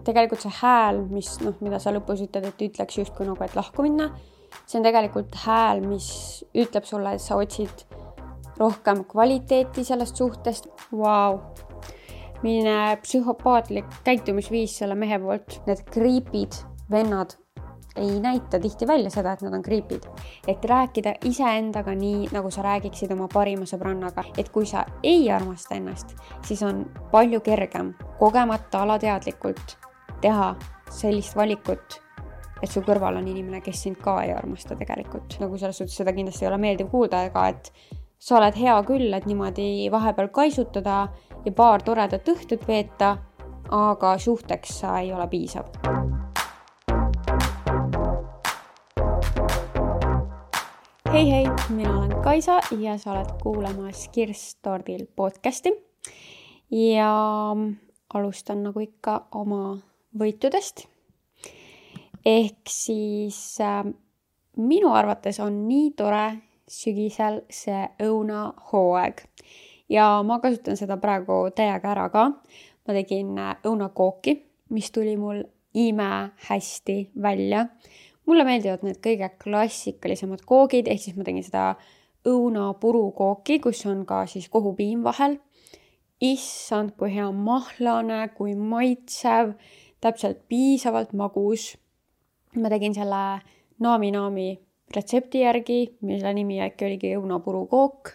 tegelikult see hääl, mida sa lõpus ütled, et ütleks justkui nagu, et lahku minna, see on tegelikult hääl, mis ütleb sulle, et sa otsid rohkem kvaliteeti sellest suhtest. Vau! Milline psühhopaatlik käitumisviis selle mehe poolt. Need kriipid vennad ei näita tihti välja seda, et nad on kriipid. Et rääkida iseendaga nii, nagu sa räägiksid oma parima sõbrannaga. Et kui sa ei armasta ennast, siis on palju kergem kogemata alateadlikult teha sellist valikut, et su kõrval on inimene, kes sind ka ei armasta tegelikult. Nagu selles suhtes seda kindlasti ei ole meeldiv kuulda, ega et sa oled hea küll, et niimoodi vahepeal kaisutada ja paar toredat õhtut veeta, aga suhteks sa ei ole piisav. Hei, mina olen Kaisa ja sa oled kuulamas Kirstordil podcasti ja alustan nagu ikka oma võitudest. Ehk siis minu arvates on nii tore sügisel see õunahooaeg ja ma kasutan seda praegu täiega ära ka. Ma tegin õunakooki, mis tuli mul hästi välja. Mulle meeldivad need kõige klassikalisemad koogid, ehk siis ma tegin seda õunapurukooki, kus on ka siis kohupiim vahel. Issand, kui hea mahlane, kui maitsev, täpselt piisavalt magus. Ma tegin selle naami retsepti järgi, mille nimi äkki oligi õunapurukook.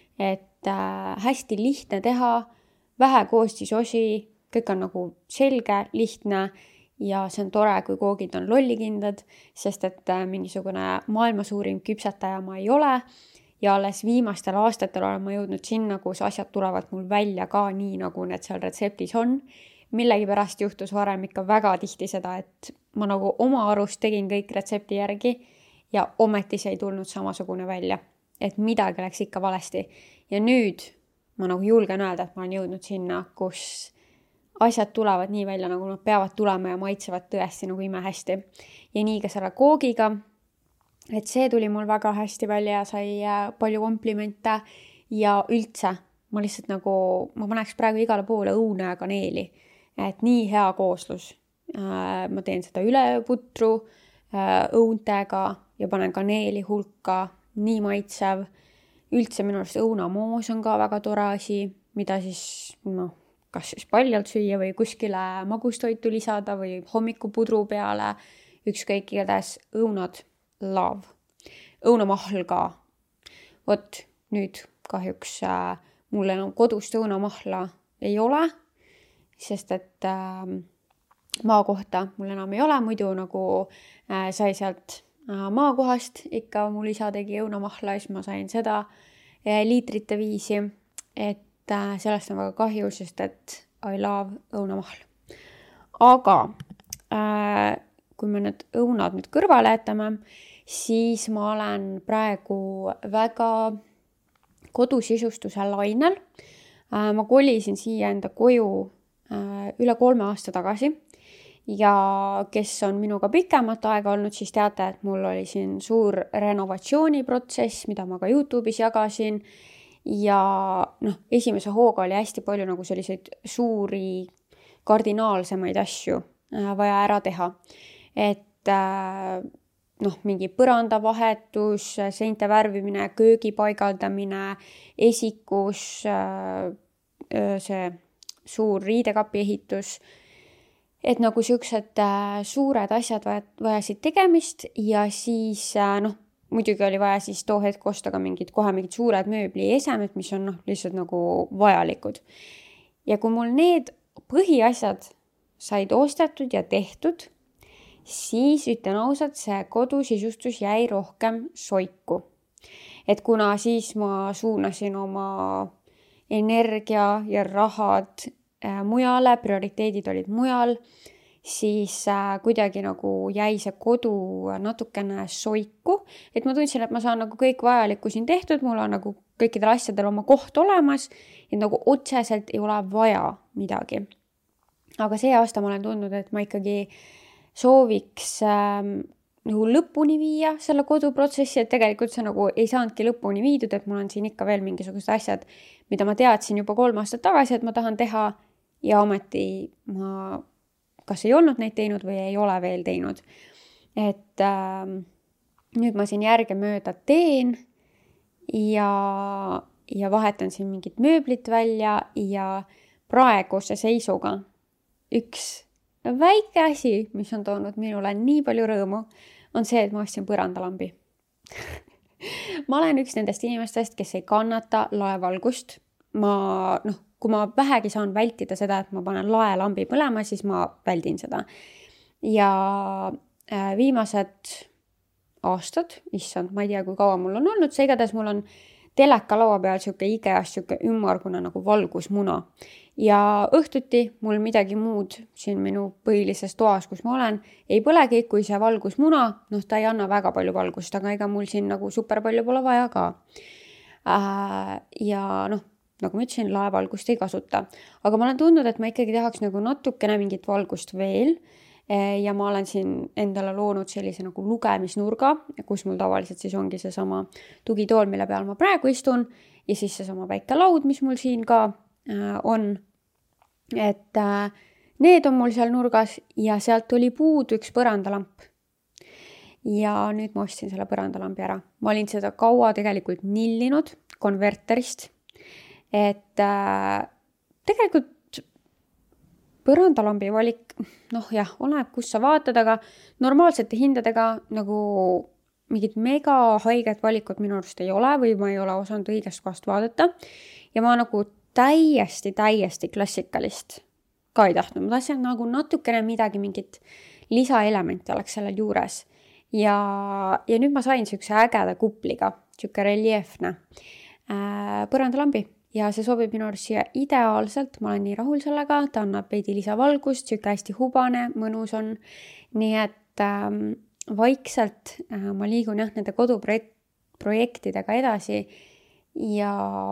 Et hästi lihtne teha, vähe koostisosi, kõik on nagu selge, lihtne. Ja see on tore, kui koogid on lollikindad, sest et mingisugune maailma suurim küpsetaja ma ei ole ja alles viimastel aastatel olen ma jõudnud sinna, kus asjad tulevad mul välja ka nii, nagu need seal retseptis on. Millegipärast juhtus varem ikka väga tihti seda, et ma nagu oma arust tegin kõik retsepti järgi ja ometi see ei tulnud samasugune välja, et midagi läks ikka valesti. Ja nüüd ma nagu julgen öelda, et ma olen jõudnud sinna, kus asjad tulevad nii välja, nagu nad peavad tulema ja maitsevad tõesti nagu imehästi. Ja nii ka selle koogiga, et see tuli mul väga hästi välja ja sai palju komplimente ja üldse ma lihtsalt nagu, ma paneks praegu igale poole õune ja kaneeli, et nii hea kooslus. Ma teen seda üleputru õuntega ja panen kaneeli hulka, nii maitsev. Üldse minu arust õunamoos on ka väga tore asi, mida siis kas siis paljalt süüa või kuskile magustoitu lisada või hommikupudru peale, ükskõik igatahes õunad love. Õunamahl ka. Vot nüüd kahjuks mul enam kodust õunamahla ei ole, sest et maakohta mul enam ei ole, muidu nagu sai sealt maakohast, ikka mul isa tegi õunamahla ja siis ma sain seda liitrite viisi, et sellest on väga kahju, sest et I love õunamahl. Aga kui me need õunad nüüd kõrvale jätame, siis ma olen praegu väga kodusisustuse lainel. Ma kolisin siia enda koju üle 3 aasta tagasi ja kes on minuga pikemat aega olnud, siis teate, et mul oli siin suur renovatsiooniprotsess, mida ma ka YouTube'is jagasin. Ja esimese hooga oli hästi palju nagu selliseid suuri kardinaalsemaid asju vaja ära teha. Et mingi põrandavahetus, seinte värvimine, köögi paigaldamine, esikus, see suur riidekapi ehitus. Et nagu siuksed suured asjad vajasid tegemist ja siis muidugi oli vaja siis too hetk osta ka mingid suured mööbli esemed, mis on lihtsalt nagu vajalikud. Ja kui mul need põhiasjad said ostetud ja tehtud, siis ütlen ausalt, see kodusisustus jäi rohkem soiku. Et kuna siis ma suunasin oma energia ja rahad mujale, prioriteedid olid mujal, siis kuidagi nagu jäi see kodu natukene soiku, et ma tundsin, et ma saan nagu kõik vajalikku siin tehtud, mul on nagu kõikidel asjadel oma koht olemas, et nagu otseselt ei ole vaja midagi. Aga see aasta ma olen tundnud, et ma ikkagi sooviks nagu lõpuni viia selle koduprotsessi, et tegelikult see nagu ei saanudki lõpuni viidud, et mul on siin ikka veel mingisugused asjad, mida ma teadsin juba 3 aastat tagasi, et ma tahan teha ja ometi ma kas ei olnud neid teinud või ei ole veel teinud. Et nüüd ma siin järgemööda teen ja vahetan siin mingit mööblit välja ja praeguse seisuga üks väike asi, mis on toonud minule nii palju rõõmu, on see, et ma ostsin põrandalambi. Ma olen üks nendest inimestest, kes ei kannata laevalgust. Kui ma vähegi saan vältida seda, et ma panen laelambi põlema, siis ma väldin seda. Ja viimased aastad, issand, ma ei tea, kui kaua mul on olnud, see igatahes mul on teleka laua peal siuke IKEA-s siuke ümmargune nagu valgusmuna. Ja õhtuti mul midagi muud siin minu põhilises toas, kus ma olen, ei põlegi, kui see valgusmuna, ta ei anna väga palju valgust, aga ega mul siin nagu super palju pole vaja ka. Ja nagu ma ütlesin, laevalgust ei kasuta. Aga ma olen tundnud, et ma ikkagi tahaks nagu natukene mingit valgust veel. Ja ma olen siin endale loonud sellise nagu lugemisnurga, kus mul tavaliselt siis ongi see sama tugitool, mille peal ma praegu istun, ja siis see sama väike laud, mis mul siin ka on. Et need on mul seal nurgas ja sealt oli puudu üks põrandalamp. Ja nüüd ma ostsin selle põrandalambi ära. Ma olin seda kaua tegelikult nillinud konverterist. Et tegelikult põrandalambi valik, oleneb, kus sa vaatad, aga normaalsete hindadega nagu mingit mega haiget valikut minu arust ei ole või ma ei ole osanud õigest kohast vaadata. Ja ma nagu täiesti klassikalist ka ei tahtnud. Ma tahtsin nagu natukene midagi, mingit lisaelementi oleks sellel juures. Ja nüüd ma sain siukse ägeda kupliga, siuke reljeefne põrandalambi. Ja see sobib minu arust siia ideaalselt. Ma olen nii rahul sellega. Ta annab veidi lisavalgust, siuke hästi hubane, mõnus on. Nii et vaikselt ma liigun nende koduprojektidega edasi ja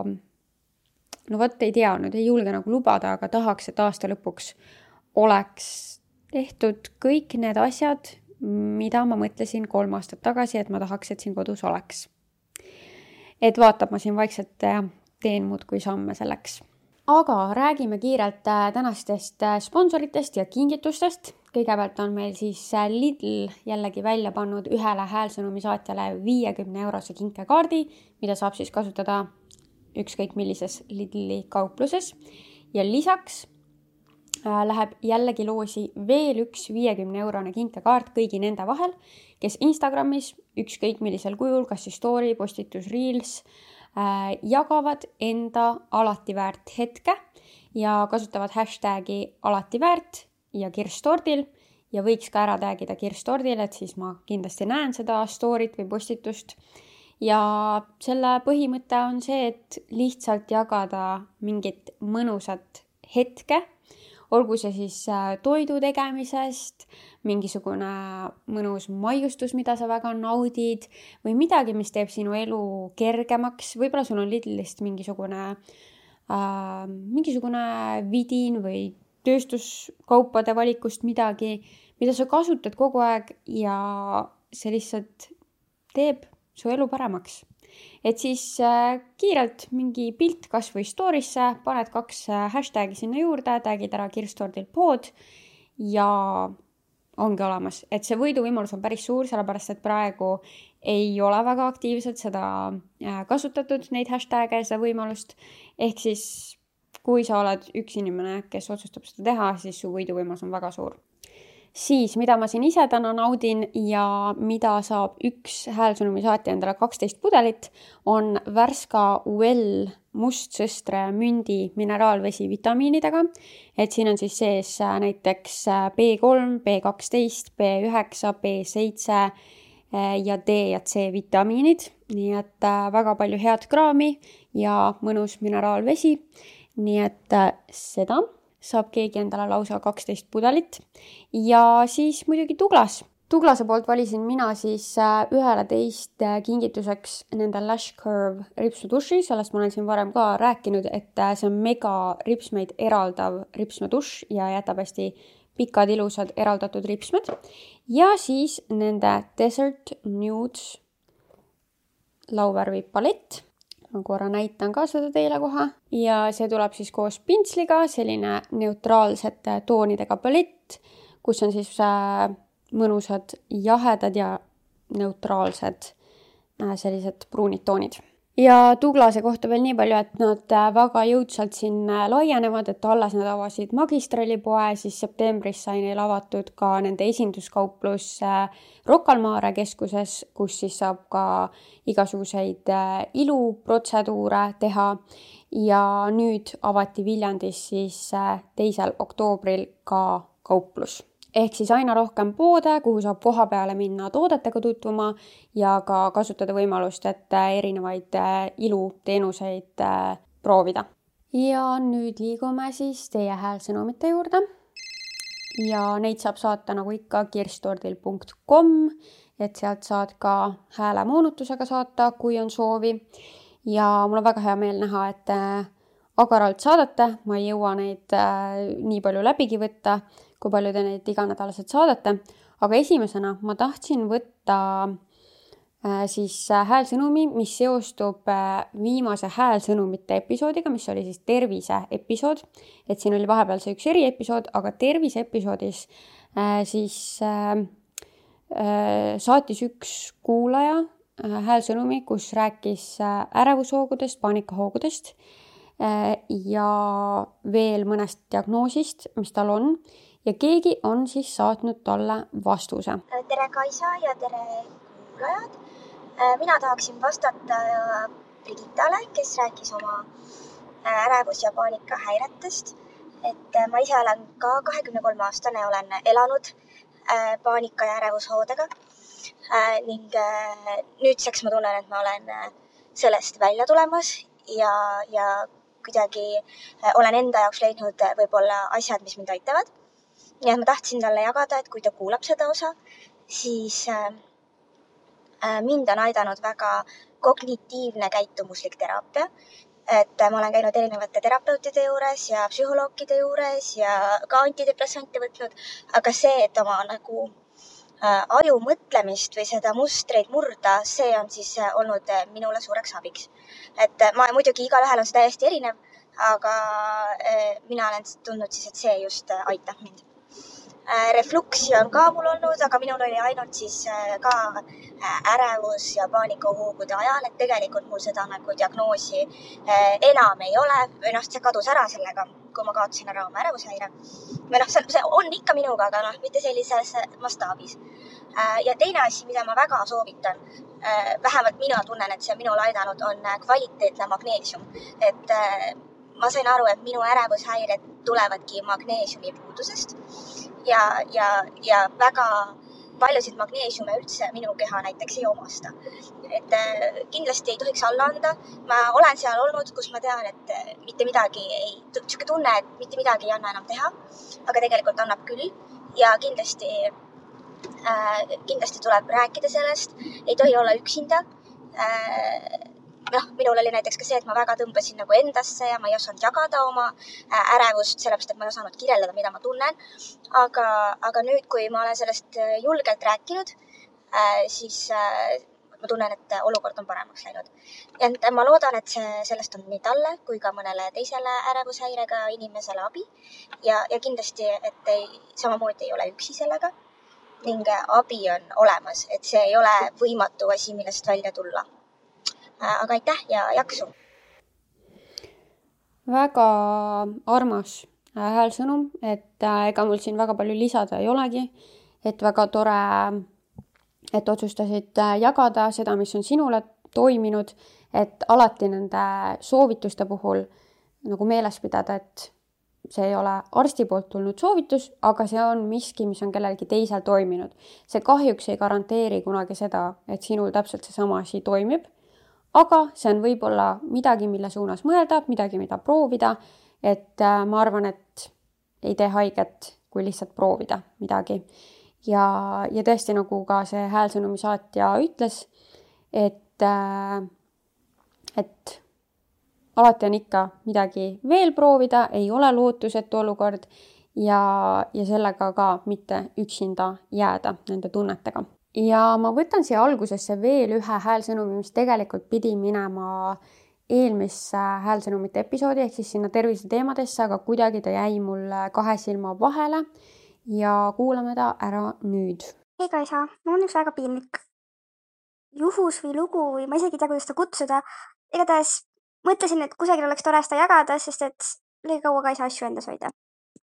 ei tea, nüüd ei julge nagu lubada, aga tahaks, et aasta lõpuks oleks tehtud kõik need asjad, mida ma mõtlesin 3 aastat tagasi, et ma tahaks, et siin kodus oleks. Et vaatab, ma siin vaikselt teen muudkui samme selleks. Aga räägime kiirelt tänastest sponsoritest ja kingitustest. Kõigepealt on meil siis Lidl jällegi välja pannud ühele häälsõnumi saatjale 50-eurose kinkekaardi, mida saab siis kasutada ükskõik millises Lidli kaupluses. Ja lisaks läheb jällegi loosi veel üks 50-eurone kinkekaart kõigi nende vahel, kes Instagramis ükskõik millisel kujul, kas siis story, postitus, reels, jagavad enda alati väärt hetke ja kasutavad hashtagi alati väärt ja kirstordil ja võiks ka ära tagida kirstordil, et siis ma kindlasti näen seda storyt või postitust. Ja selle põhimõte on see, et lihtsalt jagada mingit mõnusat hetke, olgu see siis toidu tegemisest, mingisugune mõnus maiustus, mida sa väga naudid, või midagi, mis teeb sinu elu kergemaks. Võib-olla sul on Lidlist mingisugune vidin või tööstuskaupade valikust midagi, mida sa kasutad kogu aeg ja see lihtsalt teeb su elu paremaks. Et siis kiirelt mingi pilt kas või story'sse, paned 2 hashtagi sinna juurde, tagid ära kirstordil pod ja ongi olemas. Et see võiduvõimalus on päris suur, sellepärast et praegu ei ole väga aktiivselt seda kasutatud, neid hashtag'e ja seda võimalust. Ehk siis, kui sa oled üks inimene, kes otsustab seda teha, siis su võiduvõimalus on väga suur. Siis, mida ma siin ise täna naudin ja mida saab üks häälsõnumi saatja endale 12 pudelit, on Värska Well mustsõstre mündi mineraalvesi vitamiinidega. Et siin on siis sees näiteks B3, B12, B9, B7 ja D ja C vitamiinid. Nii et väga palju head kraami ja mõnus mineraalvesi. Nii et seda saab keegi endale lausa 12 pudelit. Ja siis muidugi Douglas. Douglase poolt valisin mina siis 11 kingituseks nende Lash Curve ripsmeduši. Sellest ma olen siin varem ka rääkinud, et see on mega ripsmeid eraldav ripsmeduš ja jätab hästi pikad ilusad eraldatud ripsmed. Ja siis nende Desert Nudes lauvärvi palett. Ma korra näitan ka seda teile kohe. Ja see tuleb siis koos pintsliga, selline neutraalsete toonidega palett, kus on siis mõnusad jahedad ja neutraalsed sellised pruunid toonid. Ja Douglase kohta veel nii palju, et nad väga jõudsalt siin laienevad, et alles nad avasid Magistralipoe, siis septembris sai neil avatud ka nende esinduskauplus Rocca al Mare keskuses, kus siis saab ka igasuguseid iluprotseduure teha. Ja nüüd avati Viljandis siis 2. oktoobril ka kauplus. Ehk siis aina rohkem poode, kuhu saab koha peale minna toodetega tutvuma ja ka kasutada võimalust, et erinevaid iluteenuseid proovida. Ja nüüd liigume siis teie häälsõnumite juurde. Ja neid saab saata nagu ikka kirstordil.com, et sealt saad ka häälemoonutusega saata, kui on soovi. Ja mul on väga hea meel näha, et agaralt saadate, ma ei jõua neid nii palju läbigi võtta, kui palju te neid iganädalaselt saadate. Aga esimesena ma tahtsin võtta siis häälsõnumi, mis seostub viimase häälsõnumite episoodiga, mis oli siis tervise episood. Et siin oli vahepeal see üks eriepisood, aga tervise episoodis siis saatis üks kuulaja häälsõnumi, kus rääkis ärevushoogudest, paanikahoogudest ja veel mõnest diagnoosist, mis tal on. Ja keegi on siis saatnud talle vastuse. Tere Kaisa ja tere kuulajad. Mina tahaksin vastata Brigittale, kes rääkis oma ärevus- ja paanikahäiretest. Et ma ise olen ka 23-aastane ja olen elanud paanika- ja ärevushoodega. Ning nüüdseks ma tunnen, et ma olen sellest välja tulemas ja kuidagi olen enda jaoks leidnud võib-olla asjad, mis mind aitavad. Ja ma tahtsin talle jagada, et kui ta kuulab seda osa, siis mind on aidanud väga kognitiivne käitumuslik teraapia. Et ma olen käinud erinevate terapeutide juures ja psühholoogide juures ja ka antidepressante võtnud. Aga see, et oma nagu aju mõtlemist või seda mustreid murda, see on siis olnud minule suureks abiks. Et ma muidugi igalühel on see täiesti erinev, aga mina olen tundnud siis, et see just aitab mind. Refluksi on ka mul olnud, aga minul oli ainult siis ka ärevus ja paanikahoogude ajal, et tegelikult mul seda nagu diagnoosi enam ei ole. Või see kadus ära sellega, kui ma kaotasin ära oma ärevushäire. Või see on ikka minuga, aga mitte sellises mastaabis. Ja teine asi, mida ma väga soovitan, vähemalt mina tunnen, et see minul aidanud, on kvaliteetne magneesium. Et ma sain aru, et minu ärevushäired tulevadki magneesiumi puudusest. Ja väga paljusid magneesiume üldse minu keha näiteks ei omasta. Et kindlasti ei tohiks alla anda. Ma olen seal olnud, kus ma tean, et mitte midagi siuke tunne, et mitte midagi ei anna enam teha, aga tegelikult annab küll. Ja kindlasti tuleb rääkida sellest, ei tohi olla üksinda. Minul oli näiteks ka see, et ma väga tõmbasin nagu endasse ja ma ei osanud jagada oma ärevust, sellepärast, et ma ei osanud kirjeldada, mida ma tunnen. Aga nüüd, kui ma olen sellest julgelt rääkinud, siis ma tunnen, et olukord on paremaks läinud. Ja ma loodan, et sellest on nii talle kui ka mõnele teisele ärevushäirega inimesele abi. Ja kindlasti, et samamoodi ei ole üksi sellega. Ning abi on olemas, et see ei ole võimatu asi, millest välja tulla. Aga aitäh ja jaksu! Väga armas häälsõnum, et ega mul siin väga palju lisada ei olegi, et väga tore, et otsustasid jagada seda, mis on sinule toiminud, et alati nende soovituste puhul nagu meeles pidada, et see ei ole arsti poolt tulnud soovitus, aga see on miski, mis on kellelgi teisel toiminud. See kahjuks ei garanteeri kunagi seda, et sinul täpselt seesama asi toimib. Aga see on võib-olla midagi, mille suunas mõelda, midagi, mida proovida, et ma arvan, et ei tee haiget, kui lihtsalt proovida midagi. Ja tõesti, nagu ka see häälsõnumi saatja ütles, et alati on ikka midagi veel proovida, ei ole lootusetu olukord ja sellega ka mitte üksinda jääda nende tunnetega. Ja ma võtan siia algusesse veel ühe häälsõnumi, mis tegelikult pidi minema eelmisse häälsõnumite episoodi, ehk siis sinna tervise teemadesse, aga kuidagi ta jäi mul 2 silma vahele ja kuulame ta ära nüüd. Hei Kaisa, mul on üks väga piinlik juhus või lugu või ma isegi ei tea, kuidas seda kutsuda. Igatahes mõtlesin, et kusagil oleks tore seda jagada, sest et liiga kaua ka ei saa asju endas hoida.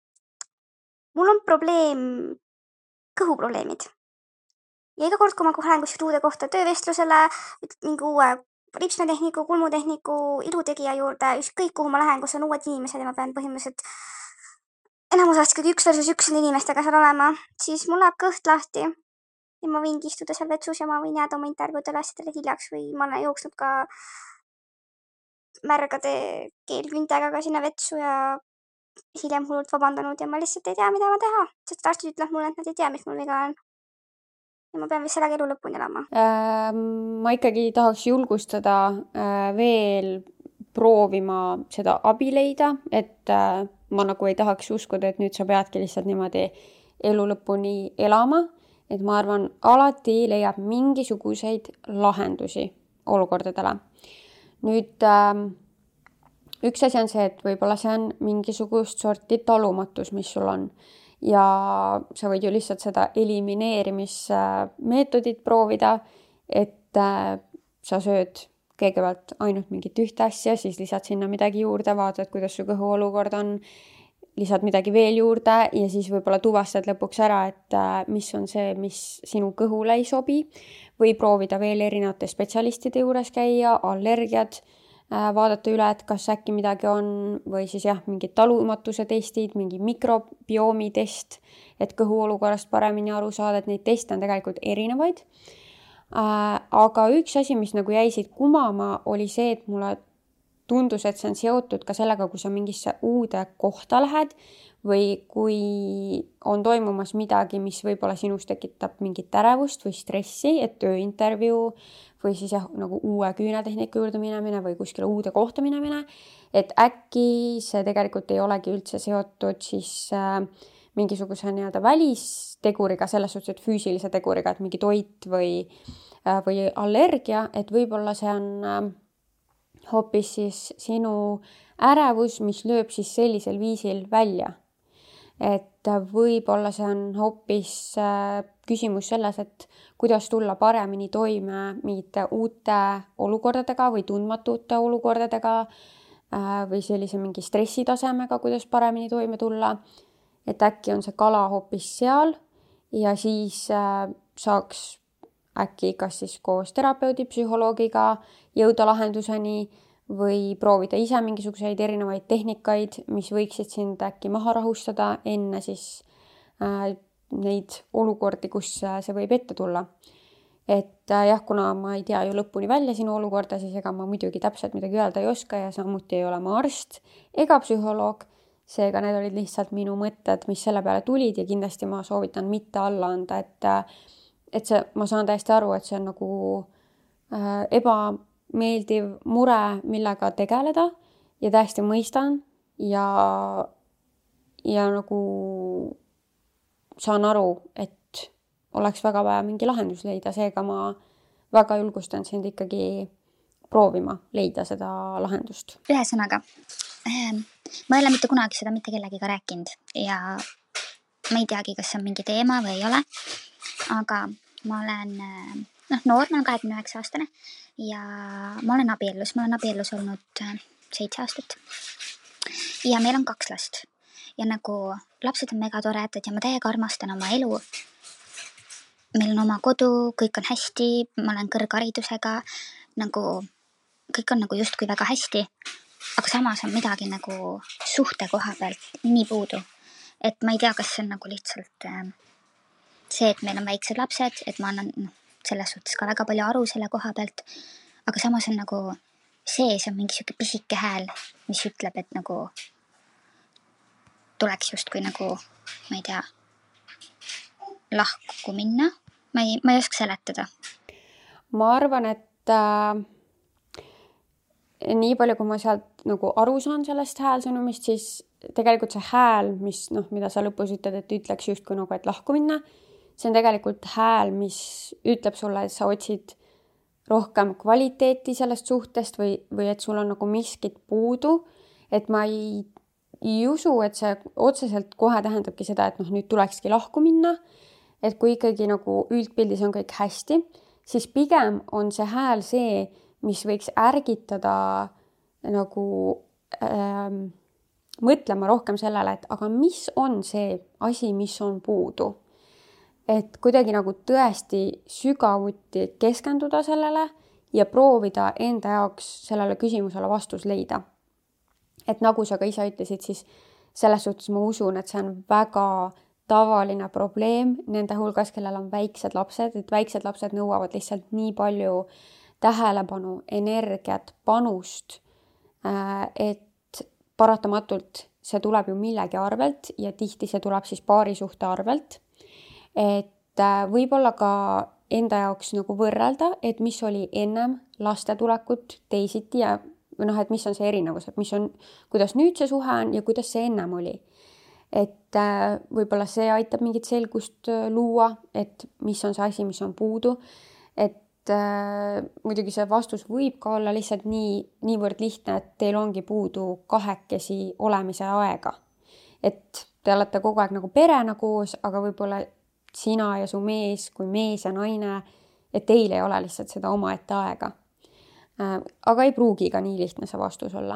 Mul on kõhuprobleemid. Ja iga kord, kui ma lähen kuskil uude kohta töövestlusele, mingi uue ripsmetehniku, kulmutehniku, ilutegija juurde, ükskõik kuhu ma lähen, kus on uued inimesed ja ma pean põhimõtteliselt enamus ajast ikkagi 1 versus 1 inimestega seal olema, siis mul läheb kõht lahti. Ja ma võingi istuda seal vetsus ja ma võin jääda oma intervjuudele asjadele hiljaks või ma olen jooksnud ka märgade keelküntega ka sinna vetsu ja hiljem hullult vabandanud ja ma lihtsalt ei tea, mida ma teha, sest arstid ütlevad mulle, et nad ei tea, mis mul viga on. Ja ma pean vist sellega elu lõpuni elama. Ma ikkagi tahaks julgustada veel proovima seda abi leida, et ma nagu ei tahaks uskuda, et nüüd sa peadki lihtsalt niimoodi elu lõpuni elama. Et ma arvan, alati leiab mingisuguseid lahendusi olukordadele. Nüüd üks asi on see, et võib-olla see on mingisugust sorti talumatus, mis sul on. Ja sa võid ju lihtsalt seda elimineerimismeetodit proovida, et sa sööd kõigepealt ainult mingit ühte asja, siis lisad sinna midagi juurde, vaatad, kuidas su kõhu olukord on, lisad midagi veel juurde ja siis võib-olla tuvastad lõpuks ära, et mis on see, mis sinu kõhule ei sobi või proovida veel erinevate spetsialistide juures käia, allergiad, vaadata üle, et kas äkki midagi on või siis mingid talumatuse testid, mingi mikrobiomi test, et kõhu olukorrast paremini aru saada, et neid teste on tegelikult erinevaid. Aga üks asi, mis nagu jäi siit kumama, oli see, et mulle tundus, et see on seotud ka sellega, kui sa mingisse uude kohta lähed või kui on toimumas midagi, mis võib-olla sinus tekitab mingit ärevust või stressi, et tööintervjuu või siis nagu uue küünetehniku juurde minemine või kuskile uude kohta minemine, et äkki see tegelikult ei olegi üldse seotud siis mingisuguse välisteguriga, selles suhtes, et füüsilise teguriga, et mingi toit või allergia, et võib-olla see on hoopis siis sinu ärevus, mis lööb siis sellisel viisil välja. Et võib-olla see on hoopis küsimus selles, et kuidas tulla paremini toime mingite uute olukordadega või tundmatute olukordadega või sellise mingi stressitasemega, kuidas paremini toime tulla. Et äkki on see kala hoopis seal ja siis saaks äkki kas siis koos terapeudi, psühholoogiga jõuda lahenduseni või proovida ise mingisuguseid erinevaid tehnikaid, mis võiksid sind äkki maha rahustada enne siis neid olukordi, kus see võib ette tulla. Et kuna ma ei tea ju lõpuni välja sinu olukorda, siis ega ma muidugi täpselt midagi öelda ei oska ja samuti ei ole ma arst ega psühholoog. Seega need olid lihtsalt minu mõtted, mis selle peale tulid ja kindlasti ma soovitan mitte alla anda, et see, ma saan täiesti aru, et see on nagu ebameeldiv mure, millega tegeleda ja täiesti mõistan ja nagu saan aru, et oleks väga vaja mingi lahendus leida, seega ma väga julgustan sind ikkagi proovima leida seda lahendust. Ühesõnaga, ma ei ole mitte kunagi seda mitte kellegiga rääkinud ja ma ei teagi, kas see on mingi teema või ei ole, aga ma olen noor, ma olen 29-aastane ja ma olen abiellus olnud 7 aastat. Ja meil on 2 last. Ja nagu lapsed on mega toredad ja ma täiega armastan oma elu. Meil on oma kodu, kõik on hästi, ma olen kõrgharidusega, nagu kõik on nagu justkui väga hästi, aga samas on midagi nagu suhte koha pealt nii puudu. Et ma ei tea, kas see on nagu lihtsalt see, et meil on väiksed lapsed, et ma annan selles suhtes ka väga palju aru selle koha pealt, aga samas on nagu sees on mingi siuke pisike hääl, mis ütleb, et nagu tuleks justkui nagu, ma ei tea, lahku minna. Ma ei oska seletada. Ma arvan, et nii palju, kui ma sealt nagu aru saan sellest häälsõnumist, siis tegelikult see hääl, mida sa lõpus ütled, et ütleks justkui nagu, et lahku minna, see on tegelikult hääl, mis ütleb sulle, et sa otsid rohkem kvaliteeti sellest suhtest või et sul on nagu miskit puudu, et ma ei ei usu, et see otseselt kohe tähendabki seda, et nüüd tulekski lahku minna. Et kui ikkagi nagu üldpildis on kõik hästi, siis pigem on see hääl see, mis võiks ärgitada nagu mõtlema rohkem sellele, et aga mis on see asi, mis on puudu. Et kuidagi nagu tõesti sügavuti keskenduda sellele ja proovida enda jaoks sellele küsimusele vastus leida. Et nagu sa ka ise ütlesid, siis selles suhtes ma usun, et see on väga tavaline probleem nende hulgas, kellel on väiksed lapsed, et väiksed lapsed nõuavad lihtsalt nii palju tähelepanu, energiat, panust, et paratamatult see tuleb ju millegi arvelt ja tihti see tuleb siis paarisuhte arvelt. Et võib-olla ka enda jaoks nagu võrrelda, et mis oli ennem laste tulekut teisiti ja et mis on see erinevus, et kuidas nüüd see suhe on ja kuidas see ennem oli. Et võib-olla see aitab mingit selgust luua, et mis on see asi, mis on puudu. Et muidugi see vastus võib ka olla lihtsalt niivõrd lihtne, et teil ongi puudu kahekesi olemise aega. Et te olete kogu aeg nagu perena koos, aga võib-olla sina ja su mees kui mees ja naine, et teil ei ole lihtsalt seda omaette aega. Aga ei pruugi ka nii lihtne see vastus olla.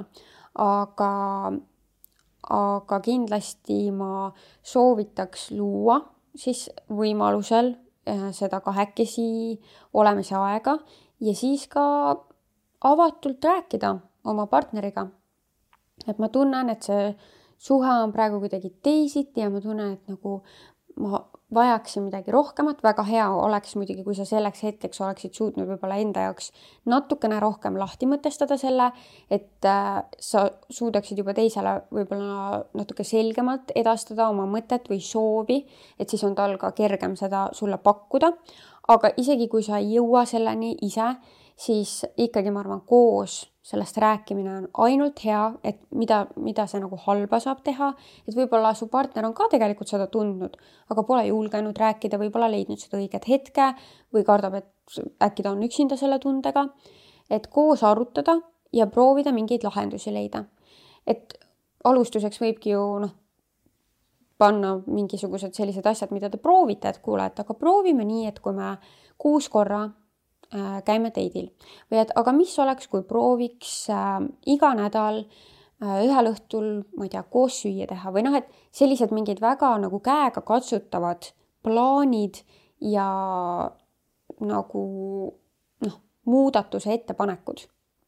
Aga kindlasti ma soovitaks luua siis võimalusel seda kahekesi olemise aega ja siis ka avatult rääkida oma partneriga. Et ma tunnen, et see suhe on praegu kuidagi teisiti ja ma tunnen, et nagu ma vajaksin midagi rohkemat. Väga hea oleks muidugi, kui sa selleks hetkeks oleksid suutnud võib-olla enda jaoks natukene rohkem lahti mõtestada selle, et sa suudaksid juba teisele võib-olla natuke selgemalt edastada oma mõtet või soovi, et siis on tal ka kergem seda sulle pakkuda. Aga isegi kui sa ei jõua selleni ise, siis ikkagi ma arvan, koos sellest rääkimine on ainult hea, et mida see nagu halba saab teha, et võib-olla su partner on ka tegelikult seda tundnud, aga pole julgenud rääkida, võib-olla leidnud seda õiget hetke või kardab, et äkki ta on üksinda selle tundega, et koos arutada ja proovida mingeid lahendusi leida. Et alustuseks võibki ju panna mingisugused sellised asjad, mida te proovite, et kuule, et aga proovime nii, et kui me 6 korra käime teidil. Või et aga mis oleks, kui prooviks iga nädal ühel õhtul, ma ei tea, koos süüa teha või et sellised mingid väga nagu käega katsutavad plaanid ja nagu muudatuse ettepanekud.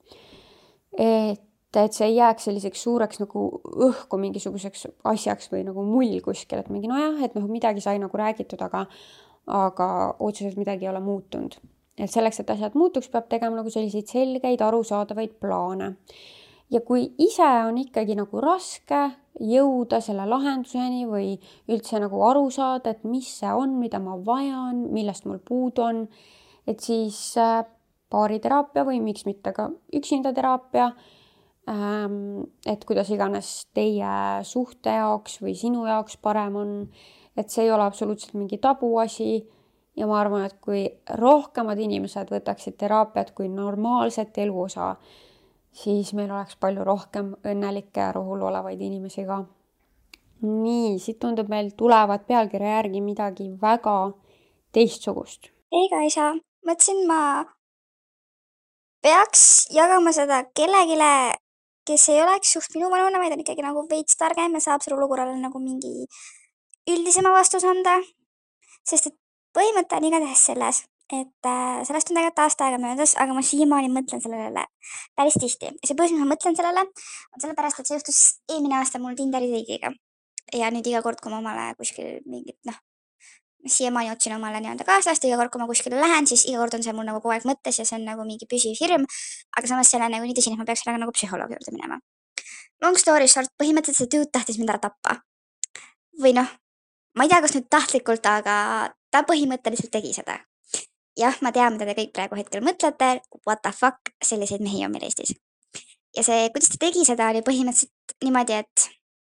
Et see ei jääks selliseks suureks nagu õhku mingisuguseks asjaks või nagu mull kuskil, et mingi nojah, et midagi sai nagu räägitud, aga otseselt midagi ei ole muutunud. Et selleks, et asjad muutuks, peab tegema nagu selliseid selgeid, arusaadavaid plaane. Ja kui ise on ikkagi nagu raske jõuda selle lahenduseni või üldse nagu aru saada, et mis see on, mida ma vajan, millest mul puudu on, et siis paariteraapia või miks mitte ka üksinda teraapia, et kuidas iganes teie suhte jaoks või sinu jaoks parem on, et see ei ole absoluutselt mingi tabuasi. Ja ma arvan, et kui rohkemad inimesed võtaksid teraapiat kui normaalset eluosa, siis meil oleks palju rohkem õnnelikke ja rahul olevaid inimesi ka. Nii, siit tundub meil tulevad pealkirja järgi midagi väga teistsugust. Ei Kaisa, mõtlesin ma peaks jagama seda kellegile, kes ei oleks suht minu vanune, vaid on ikkagi nagu veits targem ja saab selle olukorrale nagu mingi üldisema vastus anda. Sest et põhimõte on igatahes selles, et sellest on tegelikult aasta aega möödas, aga ma siiamaani mõtlen sellele päris tihti. Ja see põhjus, mis ma mõtlen sellele, on sellepärast, et see juhtus eelmine aasta mul Tinderi date'iga. Ja nüüd iga kord, kui ma omale kuskil mingit, siiamaani otsin omale nii-öelda kaaslast, iga kord, kui ma kuskile lähen, siis iga kord on see mul nagu kogu aeg mõttes ja see on nagu mingi püsiv hirm, aga samas selle nagu nii tõsine, et ma peaks sellega nagu psühholoogi juurde minema. Long story short, põhimõtteliselt see dude tahtis mind ära tappa. Või ma ei tea, kas nüüd tahtlikult, aga ta põhimõtteliselt tegi seda. Jah, ma tean, mida te kõik praegu hetkel mõtlete, what the fuck, selliseid mehi on meil Eestis. Ja see, kuidas ta tegi seda, oli põhimõtteliselt niimoodi, et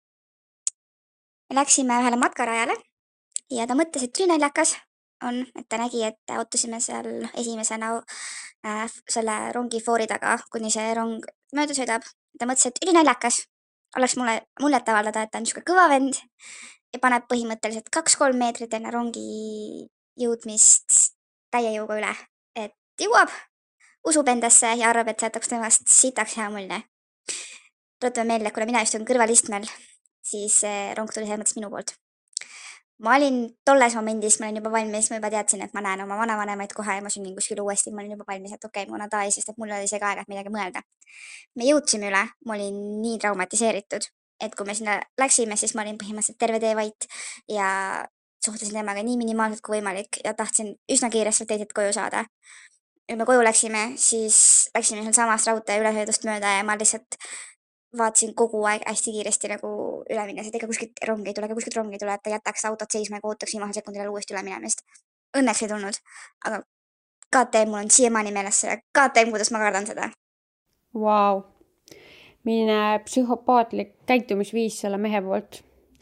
me läksime ühele matkarajale ja ta mõtles, et ülinaljakas on, et ta nägi, et ootasime seal esimesena selle rongi foori taga, kuni see rong mööda sõidab. Ta mõtles, et ülinaljakas, oleks mulle muljet avaldada, et ta on niisugune kõva vend ja paneb põhimõtteliselt 2-3 meetrit enne rongi jõudmist täie jõuga üle. Et jõuab, usub endasse ja arvab, et see jätaks temast sitaks hea mulje. Tuletame meelde, et kuna mina istun kõrvalistmel, siis rong tuli selles mõttes minu poolt. Ma olin tolles momendis, ma olin juba valmis, ma juba teadsin, et ma näen oma vanavanemaid kohe ja ma sünnin kuskil uuesti, ma olin juba valmis, et okei, mul on taas, sest et mul oli see ka aeg, et midagi mõelda. Me jõudsime üle, ma olin nii traumatiseeritud, et kui me sinna läksime, siis ma olin põhimõtteliselt terve tee vait ja suhtlesin temaga nii minimaalselt kui võimalik ja tahtsin üsna kiiresti teised koju saada. Kui me koju läksime, siis läksime sealsamast raudtee ülesõidust mööda ja ma lihtsalt vaatasin kogu aeg hästi kiiresti nagu üle minnes, et ega kuskilt rongi ei tule, et ta jätaks autot seisma ja ootaks viimasel sekundil uuesti üle minemist. Õnneks ei tulnud, aga KTM mul on siiamaani meeles see, KTM, kuidas ma kardan seda. Vau, milline psühhopaatlik käitumisviis selle mehe poolt.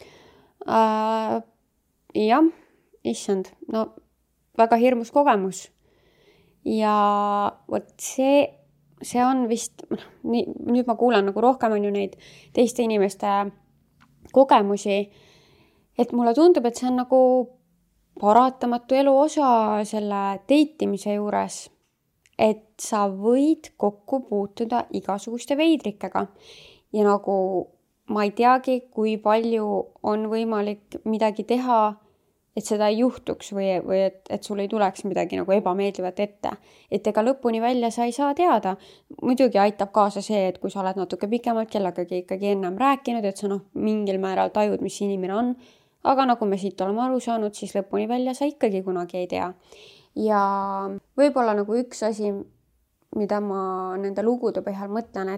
Jah, issand, no väga hirmus kogemus. Ja vot see on vist, nüüd ma kuulan nagu rohkem on ju neid teiste inimeste kogemusi, et mulle tundub, et see on nagu paratamatu elu osa selle deitimise juures, et sa võid kokku puutuda igasuguste veidrikega ja nagu ma ei teagi, kui palju on võimalik midagi teha, et seda ei juhtuks või et sul ei tuleks midagi nagu ebameeldivat ette. Et ega lõpuni välja sa ei saa teada. Muidugi aitab kaasa see, et kui sa oled natuke pikemalt kellegagi ikkagi ennem rääkinud, et sa mingil määral tajud, mis inimene on. Aga nagu me siit oleme aru saanud, siis lõpuni välja sa ikkagi kunagi ei tea. Ja võib-olla nagu üks asi, mida ma nende lugude põhjal mõtlen,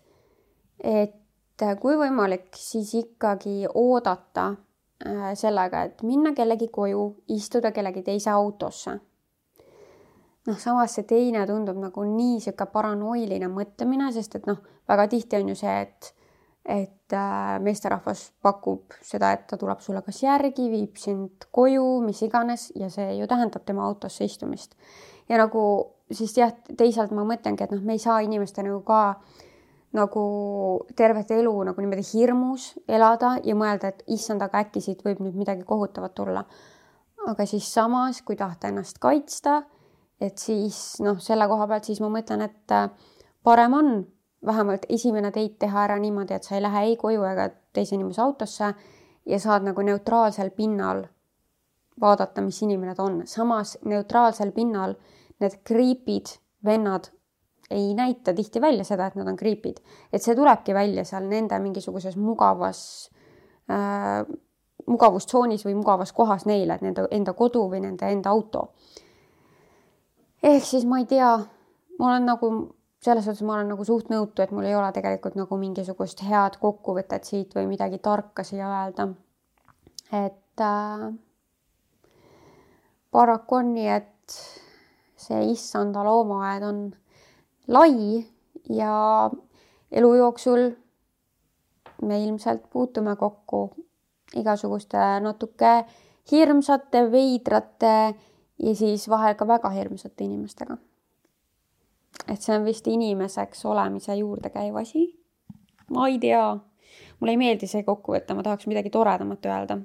et kui võimalik, siis ikkagi oodata sellega, et minna kellegi koju, istuda kellegi teise autosse. Samas see teine tundub nagu nii siuke paranoiline mõtlemine, sest et väga tihti on ju see, et meesterahvas pakub seda, et ta tuleb sulle kas järgi, viib sind koju, mis iganes, ja see ju tähendab tema autosse istumist. Ja nagu siis jah, teisalt ma mõtlengi, et me ei saa inimeste nagu ka nagu tervet elu nagu niimoodi hirmus elada ja mõelda, et issand, aga äkki siit võib nüüd midagi kohutavat tulla. Aga siis samas, kui tahta ennast kaitsta, et siis selle koha pealt siis ma mõtlen, et parem on vähemalt esimene date teha ära niimoodi, et sa ei lähe ei koju ega teise inimese autosse ja saad nagu neutraalsel pinnal vaadata, mis inimene ta on. Samas neutraalsel pinnal need creepid vennad ei näita tihti välja seda, et nad on creepid. Et see tulebki välja seal nende mingisuguses mugavustsoonis või mugavas kohas neile, et nende enda kodu või nende enda auto. Ehk siis ma ei tea, selles suhtes ma olen nagu suht nõutu, et mul ei ole tegelikult nagu mingisugust head kokkuvõtet siit või midagi tarka siia öelda. Et paraku on nii, et see issanda loomaaed on lai ja elu jooksul me ilmselt puutume kokku igasuguste natuke hirmsate, veidrate ja siis vahel ka väga hirmsate inimestega. Et see on vist inimeseks olemise juurde käiv asi. Ma ei tea. Mulle ei meeldi see kokkuvõte, ma tahaks midagi toredamat öelda.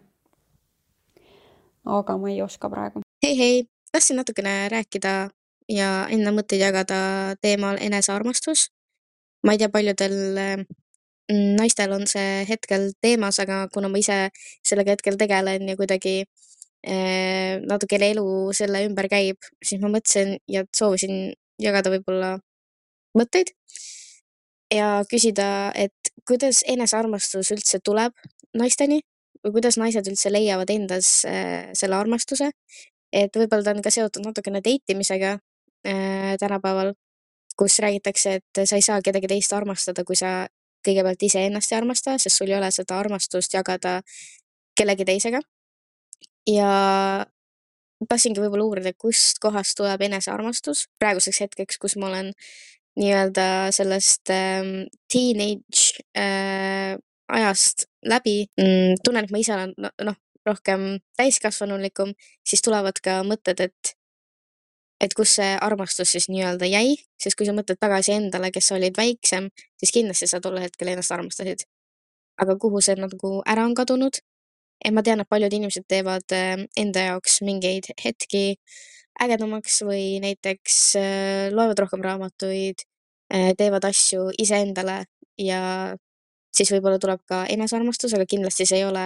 Aga ma ei oska praegu. Hei, tahtsin natukene rääkida ja enda mõtteid jagada teemal enesearmastus. Ma ei tea, paljudel naistel on see hetkel teemas, aga kuna ma ise sellega hetkel tegelen ja kuidagi natuke elu selle ümber käib, siis ma mõtlesin ja soovisin jagada võib-olla mõtteid ja küsida, et kuidas enesearmastus üldse tuleb naisteni või kuidas naised üldse leiavad endas selle armastuse. Et võib-olla ta on ka seotud natukene deitimisega tänapäeval, kus räägitakse, et sa ei saa kedagi teist armastada, kui sa kõigepealt ise ennast ei armasta, sest sul ei ole seda armastust jagada kellegi teisega. Ja tahtsingi võib-olla uurida, kust kohast tuleb enesearmastus praeguseks hetkeks, kus ma olen nii-öelda sellest teenage ajast läbi. Tunnen, et ma ise olen rohkem täiskasvanulikum, siis tulevad ka mõtted, et kus see armastus siis nii-öelda jäi, sest kui sa mõtled tagasi endale, kes sa olid väiksem, siis kindlasti sa tol hetkel ennast armastasid. aga kuhu see nagu ära on kadunud. Ja ma tean, et paljud inimesed teevad enda jaoks mingeid hetki ägedamaks või näiteks loevad rohkem raamatuid, teevad asju iseendale ja siis võib-olla tuleb ka enesearmastus, aga kindlasti see ei ole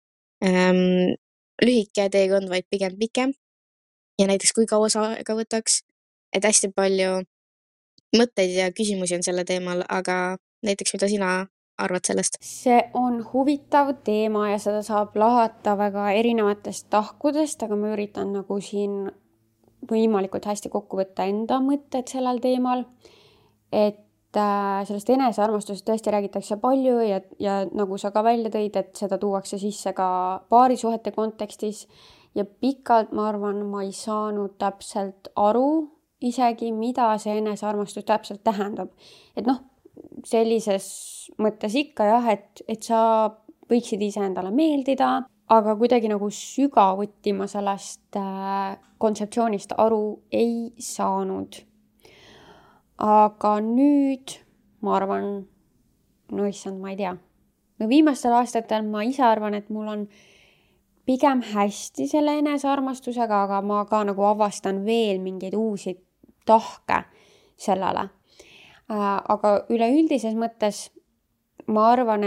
lühike teekond, vaid pigem pikem. Ja näiteks kui kaua see aega võtaks, et hästi palju mõtteid ja küsimusi on selle teemal, aga näiteks mida sina arvad sellest? See on huvitav teema ja seda saab lahata väga erinevatest tahkudest, aga ma üritan nagu siin võimalikult hästi kokku võtta enda mõtted sellel teemal. Et sellest enesearmastusest tõesti räägitakse palju ja nagu sa ka välja tõid, et seda tuuakse sisse ka paarisuhete kontekstis ja pikalt, ma arvan, ma ei saanud täpselt aru isegi, mida see enesearmastus täpselt tähendab. Et sellises mõttes ikka jah, et sa võiksid iseendale meeldida, aga kuidagi nagu sügavuti ma sellest kontseptsioonist aru ei saanud. Aga nüüd ma arvan, issand, ma ei tea. Viimastel aastatel ma ise arvan, et mul on pigem hästi selle enesearmastusega, aga ma ka nagu avastan veel mingeid uusi tahke sellele. Aga üleüldises mõttes ma arvan,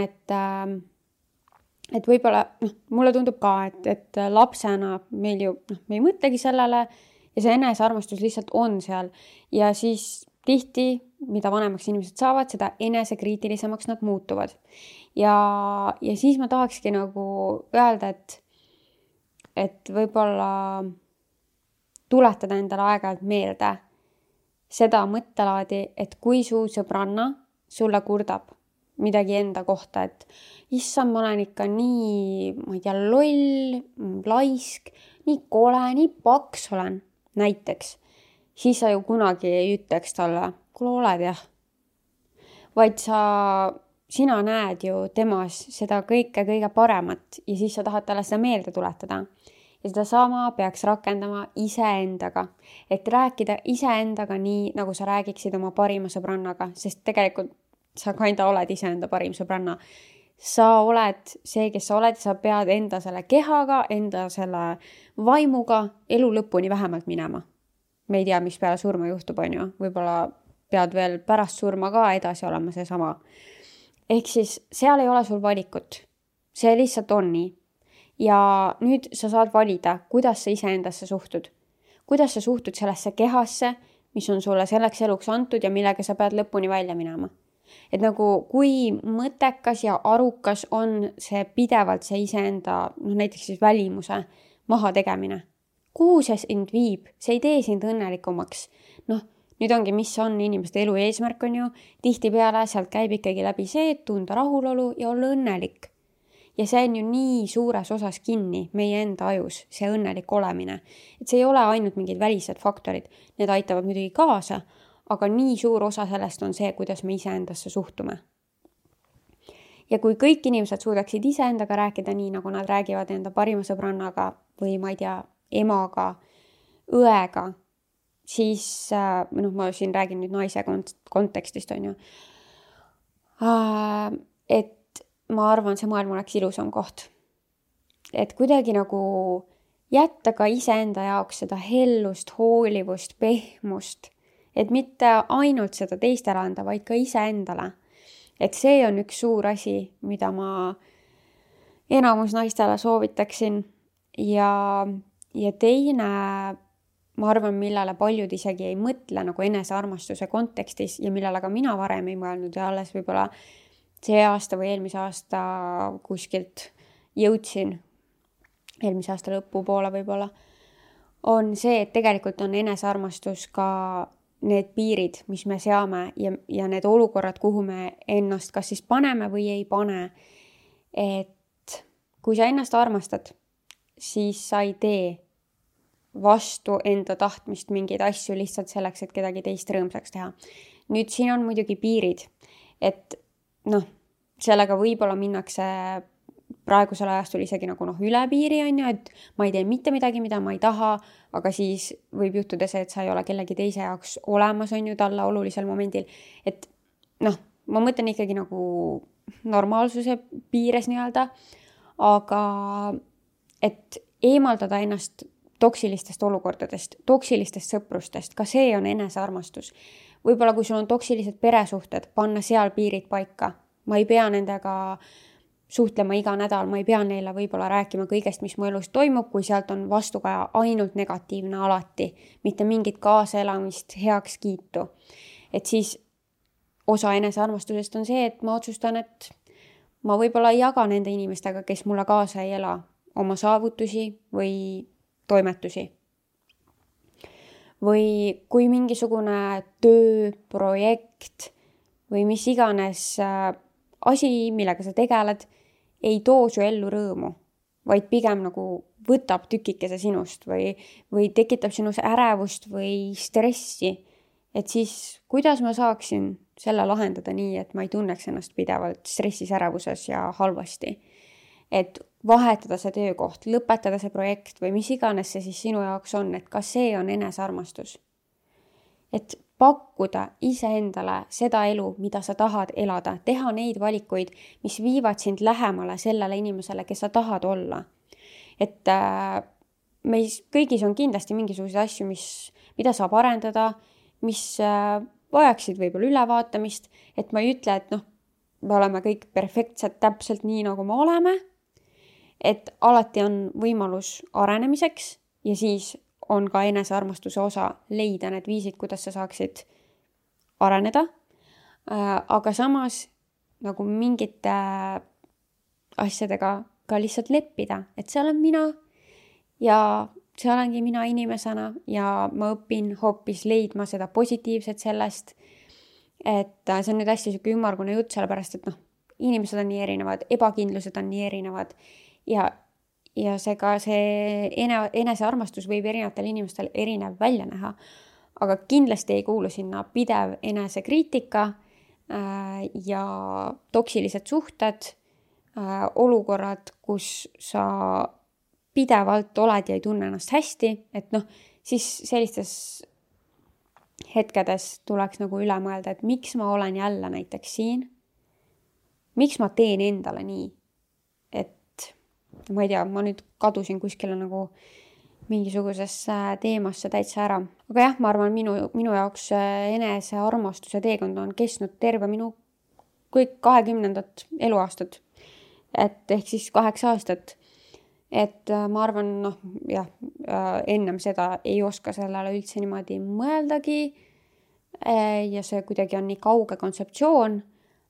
et võib-olla, mulle tundub ka, et lapsena meil ju, me ei mõtlegi sellele ja see enesearmastus lihtsalt on seal ja siis tihti, mida vanemaks inimesed saavad, seda enesekriitilisemaks nad muutuvad. Ja siis ma tahakski nagu öelda, et võib-olla tuletada endale aeg-ajalt meelde seda mõttelaadi, et kui su sõbranna sulle kurdab midagi enda kohta, et issand, ma olen ikka nii, ma ei tea, loll, laisk, nii kole, nii paks olen näiteks, siis sa ju kunagi ei ütleks talle, kuule oled jah. Vaid sina näed ju temas seda kõige paremat ja siis sa tahad talle seda meelde tuletada. Ja seda sama peaks rakendama iseendaga. Et rääkida iseendaga nii, nagu sa räägiksid oma parima sõbrannaga, sest tegelikult sa kinda oled iseenda parim sõbranna. Sa oled see, kes sa oled, sa pead enda selle kehaga, enda selle vaimuga elu lõpuni vähemalt minema. Me ei tea, mis peale surma juhtub, on ju. Võib-olla pead veel pärast surma ka edasi olema see sama. Ehk siis seal ei ole sul valikut. See lihtsalt on nii. Ja nüüd sa saad valida, kuidas sa iseendasse suhtud. Kuidas sa suhtud sellesse kehasse, mis on sulle selleks eluks antud ja millega sa pead lõpuni välja minema. Et nagu kui mõttekas ja arukas on see pidevalt see iseenda, näiteks siis välimuse maha tegemine. Kuhu see sind viib? See ei tee sind õnnelikumaks. Nüüd ongi, mis on inimeste elu eesmärk on ju. Tihtipeale sealt käib ikkagi läbi see, et tunda rahulolu ja olla õnnelik. Ja see on ju nii suures osas kinni meie enda ajus, see õnnelik olemine. Et see ei ole ainult mingid välised faktorid. Need aitavad muidugi kaasa, aga nii suur osa sellest on see, kuidas me iseendasse suhtume. Ja kui kõik inimesed suudaksid iseendaga rääkida nii, nagu nad räägivad enda parima sõbrannaga või ma ei tea, emaga, õega, siis ma siin räägin nüüd naise kontekstist on ju. Et ma arvan, see maailm oleks ilusam koht. Et kuidagi nagu jätta ka iseenda jaoks seda hellust, hoolivust, pehmust, et mitte ainult seda teistele anda, vaid ka iseendale. Et see on üks suur asi, mida ma enamus naistele soovitaksin ja teine, ma arvan, millele paljud isegi ei mõtle nagu enesearmastuse kontekstis ja millele ka mina varem ei mõelnud ja alles võib-olla see aasta või eelmise aasta kuskilt jõudsin, eelmise aasta lõpu poole võib-olla, on see, et tegelikult on enesearmastus ka need piirid, mis me seame ja need olukorrad, kuhu me ennast kas siis paneme või ei pane. Et kui sa ennast armastad, siis sa ei tee vastu enda tahtmist mingeid asju lihtsalt selleks, et kedagi teist rõõmsaks teha. Nüüd siin on muidugi piirid, et sellega võib-olla minnakse praegusel ajastul isegi nagu üle piiri on ju, et ma ei tee mitte midagi, mida ma ei taha, aga siis võib juhtuda see, et sa ei ole kellegi teise jaoks olemas on ju talle olulisel momendil. Et ma mõtlen ikkagi nagu normaalsuse piires nii-öelda, aga et eemaldada ennast toksilistest olukordadest, toksilistest sõprustest, ka see on enesearmastus. Võib-olla kui sul on toksilised peresuhted, panna seal piirid paika. Ma ei pea nendega suhtlema iga nädal, ma ei pea neile võib-olla rääkima kõigest, mis mu elus toimub, kui sealt on vastukaja ainult negatiivne alati, mitte mingit kaasaelamist, heakskiitu. Et siis osa enesearmastusest on see, et ma otsustan, et ma võib-olla ei jaga nende inimestega, kes mulle kaasa ei ela, oma saavutusi või toimetusi. Või kui mingisugune töö, projekt või mis iganes asi, millega sa tegeled, ei too su ellu rõõmu, vaid pigem nagu võtab tükikese sinust või tekitab sinus ärevust või stressi. Et siis kuidas ma saaksin selle lahendada nii, et ma ei tunneks ennast pidevalt stressis, ärevuses ja halvasti. Et vahetada see töökoht, lõpetada see projekt või mis iganes see siis sinu jaoks on, et ka see on enesearmastus. Et pakkuda iseendale seda elu, mida sa tahad elada, teha neid valikuid, mis viivad sind lähemale sellele inimesele, kes sa tahad olla. Et meis kõigis on kindlasti mingisuguseid asju, mida saab arendada, mis vajaksid võib-olla ülevaatamist, et ma ei ütle, et me oleme kõik perfektsed täpselt nii, nagu me oleme, et alati on võimalus arenemiseks ja siis on ka enesearmastuse osa leida need viisid, kuidas sa saaksid areneda, aga samas nagu mingite asjadega ka lihtsalt leppida, et see olen mina ja see olengi mina inimesena ja ma õpin hoopis leidma seda positiivset sellest, et see on nüüd hästi siuke ümmargune jutt, sellepärast et inimesed on nii erinevad, ebakindlused on nii erinevad ja see enesearmastus võib erinevatel inimestel erinev välja näha, aga kindlasti ei kuulu sinna pidev enesekriitika ja toksilised suhted, olukorrad, kus sa pidevalt oled ja ei tunne ennast hästi, et siis sellistes hetkedes tuleks nagu üle mõelda, et miks ma olen jälle näiteks siin, miks ma teen endale nii, et ma ei tea, ma nüüd kadusin kuskile nagu mingisugusesse teemasse täitsa ära. Aga jah, ma arvan, minu jaoks enesearmastuse teekond on kestnud terve minu kõik 20. eluaastad. Et ehk siis 8 aastat. Et ma arvan, ennem seda ei oska sellele üldse niimoodi mõeldagi ja see kuidagi on nii kauge kontseptsioon,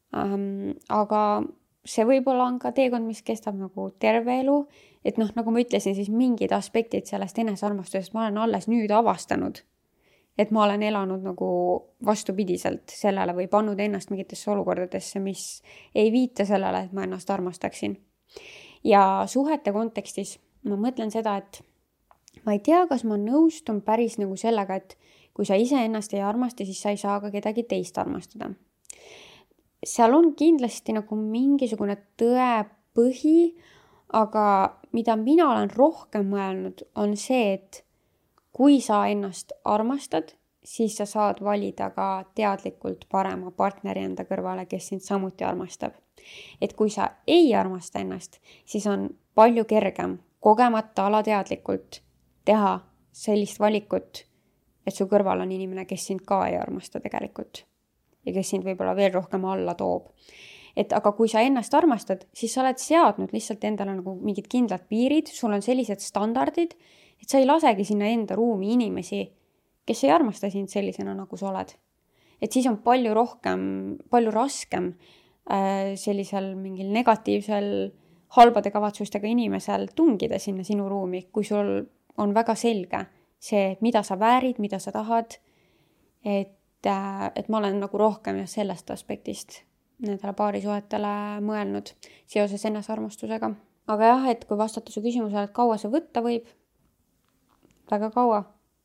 aga see võib-olla on ka teekond, mis kestab nagu terve elu, et nagu ma ütlesin, siis mingid aspektid sellest enesearmastusest ma olen alles nüüd avastanud, et ma olen elanud nagu vastupidiselt sellele või pannud ennast mingitesse olukordadesse, mis ei viita sellele, et ma ennast armastaksin. Ja suhete kontekstis ma mõtlen seda, et ma ei tea, kas ma nõustun päris nagu sellega, et kui sa ise ennast ei armasta, siis sa ei saa ka kedagi teist armastada. Seal on kindlasti nagu mingisugune tõepõhi, aga mida mina olen rohkem mõelnud, on see, et kui sa ennast armastad, siis sa saad valida ka teadlikult parema partneri enda kõrvale, kes sind samuti armastab. Et kui sa ei armasta ennast, siis on palju kergem kogemata alateadlikult teha sellist valikut, et su kõrval on inimene, kes sind ka ei armasta tegelikult ja kes sind võib-olla veel rohkem alla toob. Et aga kui sa ennast armastad, siis sa oled seadnud lihtsalt endale nagu mingid kindlad piirid, sul on sellised standardid, et sa ei lasegi sinna enda ruumi inimesi, kes ei armasta sind sellisena, nagu sa oled. Et siis on palju raskem sellisel mingil negatiivsel halbade kavatsustega inimesel tungida sinna sinu ruumi, kui sul on väga selge see, mida sa väärid, mida sa tahad, et ma olen nagu rohkem sellest aspektist nendele paarisuhetele mõelnud seoses enesearmastusega. Aga jah, et kui vastata su küsimusele, et kaua see võtta võib, väga kaua.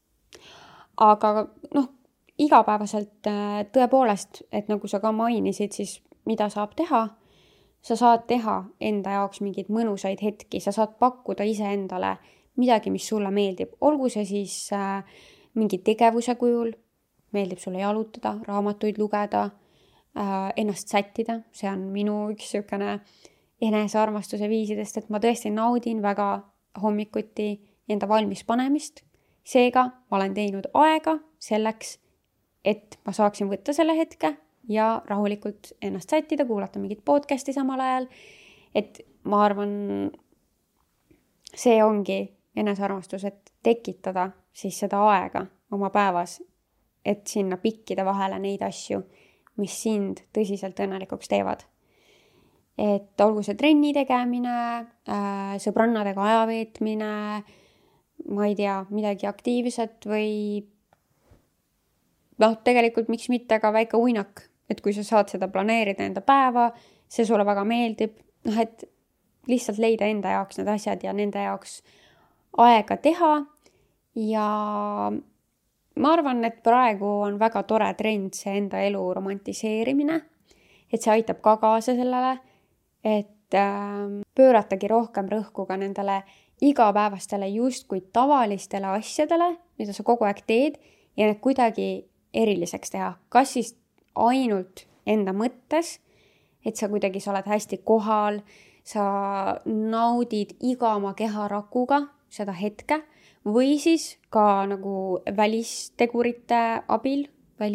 Aga igapäevaselt tõepoolest, et nagu sa ka mainisid, siis mida saab teha? Sa saad teha enda jaoks mingeid mõnusaid hetki, sa saad pakkuda iseendale midagi, mis sulle meeldib. Olgu see siis mingi tegevuse kujul, meeldib sulle jalutada, raamatuid lugeda, ennast sättida, see on minu üks niisugune enesearmastuse viisidest, et ma tõesti naudin väga hommikuti enda valmis panemist. Seega ma olen teinud aega selleks, et ma saaksin võtta selle hetke ja rahulikult ennast sättida, kuulata mingit podcasti samal ajal. Et ma arvan, see ongi enesearmastus, et tekitada siis seda aega oma päevas, et sinna pikkida vahele neid asju, mis sind tõsiselt õnnelikuks teevad. Et olgu see trenni tegemine, sõbrannadega aja veetmine, ma ei tea, midagi aktiivset või tegelikult miks mitte ka väike uinak, et kui sa saad seda planeerida enda päeva, see sulle väga meeldib, et lihtsalt leida enda jaoks need asjad ja nende jaoks aega teha. Ja ma arvan, et praegu on väga tore trend see enda elu romantiseerimine, et see aitab ka kaasa sellele, et pööratagi rohkem rõhku ka nendele igapäevastele justkui tavalistele asjadele, mida sa kogu aeg teed ja need kuidagi eriliseks teha. Kas siis ainult enda mõttes, et sa kuidagi sa oled hästi kohal, sa naudid iga oma keharakuga seda hetke või siis ka nagu välistegurite abil, ma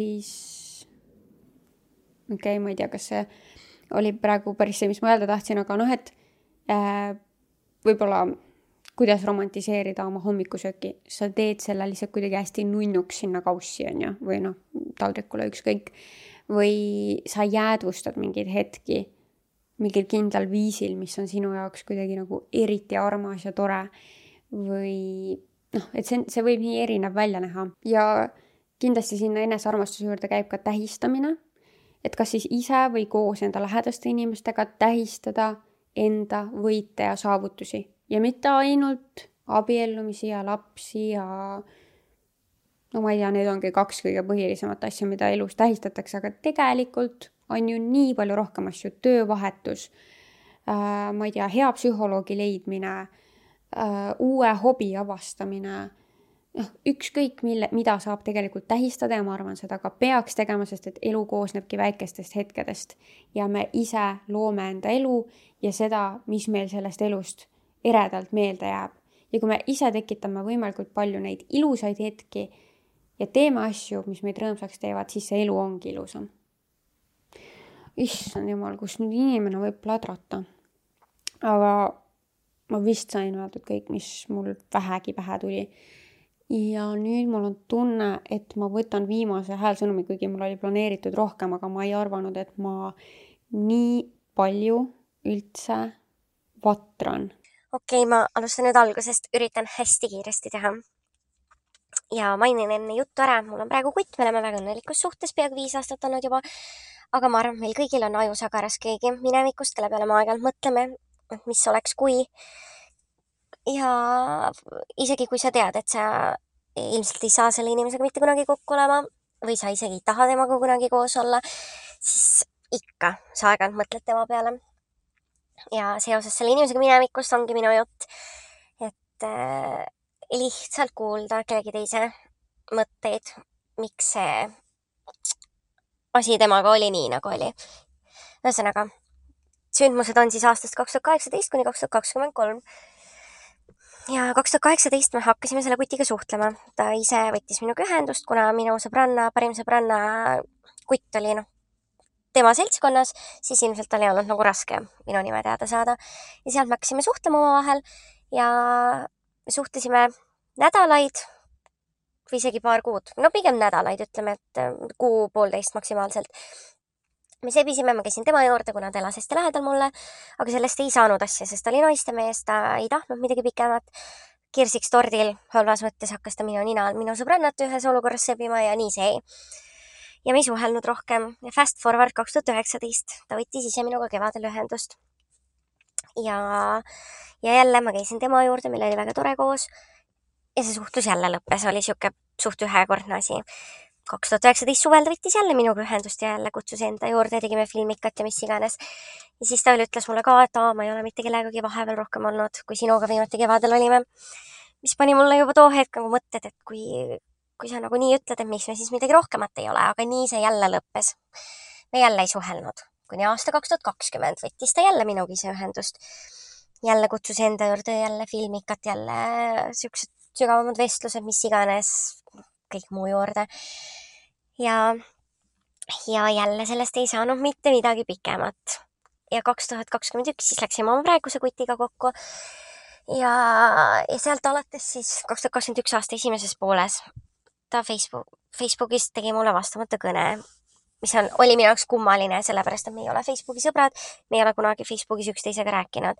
ei tea, kas see oli praegu päris see, mis ma öelda tahtsin, aga et võib-olla kuidas romantiseerida oma hommikusööki. Sa teed selle lihtsalt kuidagi hästi nunnuks sinna kaussi või taldrikule ükskõik. Või sa jäädvustad mingeid hetki mingil kindlal viisil, mis on sinu jaoks kuidagi nagu eriti armas ja tore. Või et see võib nii erinev välja näha. Ja kindlasti sinna enesearmastuse juurde käib ka tähistamine. Et kas siis ise või koos enda lähedaste inimestega tähistada enda võite ja saavutusi. Ja mitte ainult abiellumisi ja lapsi ja ma ei tea, need ongi 2 kõige põhilisemat asja, mida elus tähistatakse, aga tegelikult on ju nii palju rohkem asju, töövahetus, ma ei tea, hea psühholoogi leidmine, uue hobi avastamine, ükskõik mida saab tegelikult tähistada ja ma arvan, seda ka peaks tegema, sest et elu koosnebki väikestest hetkedest ja me ise loome enda elu ja seda, mis meil sellest elust eredalt meelde jääb. Ja kui me ise tekitame võimalikult palju neid ilusaid hetki ja teeme asju, mis meid rõõmsaks teevad, siis see elu ongi ilusam. Issand jumal, kus nüüd inimene võib pladrata. Aga ma vist sain öeldud kõik, mis mul vähegi pähe tuli. Ja nüüd mul on tunne, et ma võtan viimase häälsõnumi, kuigi mul oli planeeritud rohkem, aga ma ei arvanud, et ma nii palju üldse vatran. Okei, ma alustan nüüd algusest, üritan hästi kiiresti teha. Ja mainin enne juttu ära, mul on praegu kutt, me oleme väga õnnelikus suhtes, peaaegu 5 aastat olnud juba, aga ma arvan, meil kõigil on ajus agaras keegi minevikust, kelle peale me aeg-ajalt mõtleme, et mis oleks kui. Ja isegi kui sa tead, et sa ilmselt ei saa selle inimesega mitte kunagi kokku olema või sa isegi ei taha temaga kunagi koos olla, siis ikka sa aeg-ajalt mõtled tema peale. Ja seoses selle inimesega minevikust ongi minu jutt, et lihtsalt kuulda kellegi teise mõtteid, miks see asi temaga oli nii, nagu oli. Ühesõnaga, sündmused on siis aastast 2018 kuni 2023. Ja 2018 me hakkasime selle kutiga suhtlema. Ta ise võttis minuga ühendust, kuna minu sõbranna, parim sõbranna kutt oli tema seltskonnas, siis ilmselt oli olnud nagu raske minu nime teada saada. Ja sealt me hakkasime suhtlema omavahel ja suhtlesime nädalaid või isegi paar kuud. No pigem nädalaid, ütleme, et 1.5 maksimaalselt. Me sebisime, ma käisin tema juurde, kuna ta elas hästi lähedal mulle, aga sellest ei saanud asja, sest ta oli naistemees, ta ei tahtnud midagi pikemat. Kirsiks tordil halvas mõttes hakkas ta minu nina all minu sõbrannat ühes olukorras sebima ja nii see. Ja me ei suhelnud rohkem. Ja fast forward 2019. Ta võttis ise minuga kevadel ühendust. Ja jälle ma käisin tema juurde, meil oli väga tore koos. Ja see suhtlus jälle lõppes, oli siuke suht ühekordne asi. 2019 suvel ta võttis jälle minuga ühendust ja jälle kutsus enda juurde, tegime filmikat ja mis iganes. Ja siis ta veel ütles mulle ka, et ma ei ole mitte kellegagi vahepeal rohkem olnud, kui sinuga viimati kevadel olime. Mis pani mulle juba too hetk nagu mõtted, et kui sa nagu nii ütled, et miks me siis midagi rohkemat ei ole, aga nii see jälle lõppes. me jälle ei suhelnud. Kuni aasta 2020 võttis ta jälle minuga ise ühendust. Jälle kutsus enda juurde, jälle filmikat, jälle siuksed sügavamad vestlused, mis iganes, kõik muu juurde. Ja jälle sellest ei saanud mitte midagi pikemat. Ja 2021 siis läksime oma praeguse kutiga kokku. Ja sealt alates siis 2021 aasta esimeses pooles ta Facebookis tegi mulle vastamata kõne, mis oli minu jaoks kummaline, sellepärast, et me ei ole Facebooki sõbrad, me ei ole kunagi Facebookis üksteisega rääkinud.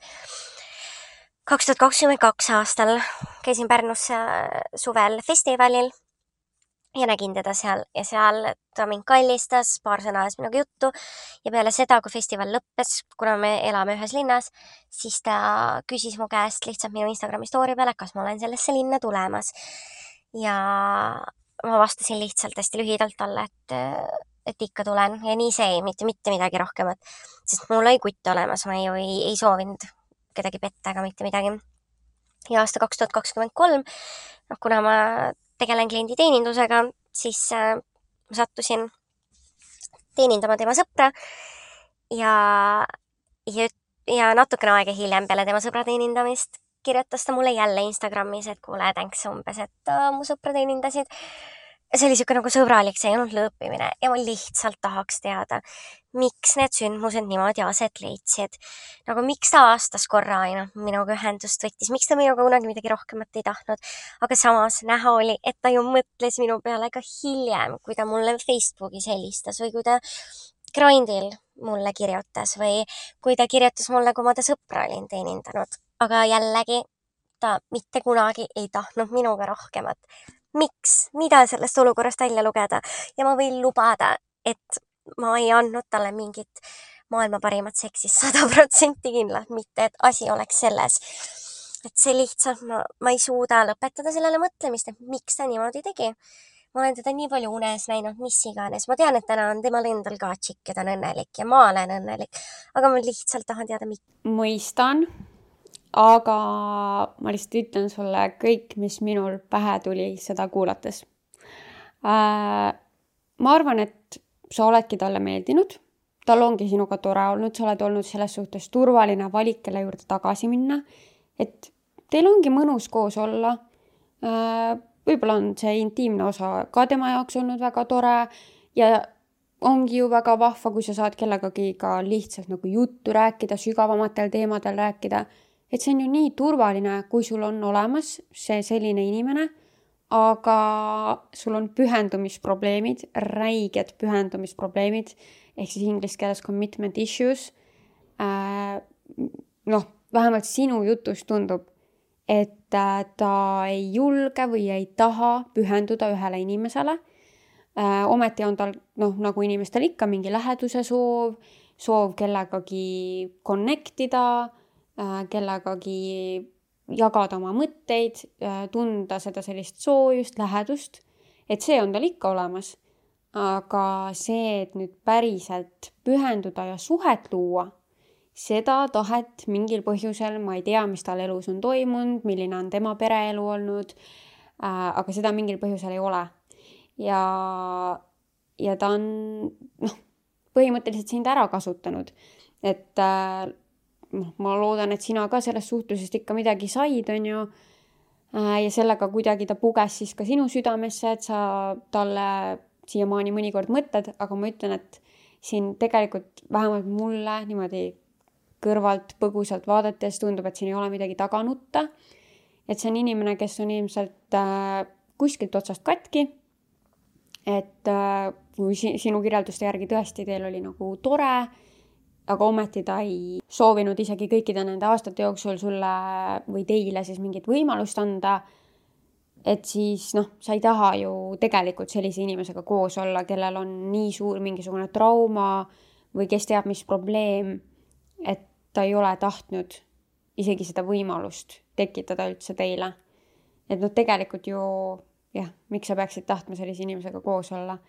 2022 aastal käisin Pärnusse suvel festivalil ja nägin teda seal ja seal ta mind kallistas, paar sõna ajas minuga juttu ja peale seda, kui festival lõppes, kuna me elame ühes linnas, siis ta küsis mu käest lihtsalt minu Instagrami story peale, kas ma olen sellesse linna tulemas. Ja ma vastasin lihtsalt hästi lühidalt talle, et ikka tulen ja nii see, mitte midagi rohkemat, sest mul oli kutt olemas, ma ei soovinud kedagi petta ega mitte midagi. Ja aasta 2023, kuna ma tegelen klienditeenindusega, siis ma sattusin teenindama tema sõpra ja natukene aega hiljem peale tema sõbra teenindamist kirjutas ta mulle jälle Instagramis, et kuule, thanks umbes, et mu sõpra teenindasid. See oli siuke nagu sõbralik, see ei olnud lõõpimine ja ma lihtsalt tahaks teada, miks need sündmused niimoodi aset leidsid. Nagu miks ta aastas korra ainult minuga ühendust võttis, miks ta minuga kunagi midagi rohkemat ei tahtnud, aga samas näha oli, et ta ju mõtles minu peale ka hiljem, kui ta mulle Facebookis helistas või kui ta Grindil mulle kirjutas või kui ta kirjutas mulle, kui ma ta sõpra olin teenindanud. Aga jällegi ta mitte kunagi ei tahtnud minuga rohkemat. Miks? Mida sellest olukorrast välja lugeda? Ja ma võin lubada, et ma ei andnud talle mingit maailma parimat seksis 100% kindlalt, mitte et asi oleks selles. Et see lihtsalt, ma ei suuda lõpetada sellele mõtlemist, et miks ta niimoodi tegi. Ma olen teda nii palju unes näinud, mis iganes. Ma tean, et täna on temal endal ka tšikk, ta on õnnelik ja ma olen õnnelik. Aga ma lihtsalt tahan teada, miks. Mõistan. Aga ma lihtsalt ütlen sulle kõik, mis minul pähe tuli seda kuulates. Ma arvan, et sa oledki talle meeldinud. Tal ongi sinuga tore olnud, sa oled olnud selles suhtes turvaline valik, kelle juurde tagasi minna. Et teil ongi mõnus koos olla. Võib-olla on see intiimne osa ka tema jaoks olnud väga tore ja ongi ju väga vahva, kui sa saad kellegagi ka lihtsalt nagu juttu rääkida, sügavamatel teemadel rääkida. Et see on ju nii turvaline, kui sul on olemas see selline inimene, aga sul on pühendumisprobleemid, räiged pühendumisprobleemid, ehk siis inglise keeles commitment issues. Vähemalt sinu jutust tundub, et ta ei julge või ei taha pühenduda ühele inimesele. Ometi on tal, nagu inimestel ikka, mingi läheduse soov kellegagi connectida, kellegagi jagada oma mõtteid, tunda seda sellist soojust, lähedust, et see on tal ikka olemas. Aga see, et nüüd päriselt pühenduda ja suhet luua, seda tahet mingil põhjusel, ma ei tea, mis tal elus on toimunud, milline on tema pereelu olnud, aga seda mingil põhjusel ei ole. Ja ta on põhimõtteliselt sind ära kasutanud, et ma loodan, et sina ka sellest suhtlusest ikka midagi said, on ju, ja sellega kuidagi ta puges siis ka sinu südamesse, et sa talle siiamaani mõnikord mõtled, aga ma ütlen, et siin tegelikult vähemalt mulle niimoodi kõrvalt põgusalt vaadates tundub, et siin ei ole midagi taga nutta, et see on inimene, kes on ilmselt kuskilt otsast katki, et kui sinu kirjelduste järgi tõesti teil oli nagu tore, aga ometi ta ei soovinud isegi kõikide nende aastate jooksul sulle või teile siis mingit võimalust anda, et siis sa ei taha ju tegelikult sellise inimesega koos olla, kellel on nii suur mingisugune trauma või kes teab, mis probleem, et ta ei ole tahtnud isegi seda võimalust tekitada üldse teile. Et tegelikult ju, miks sa peaksid tahtma sellise inimesega koos olla.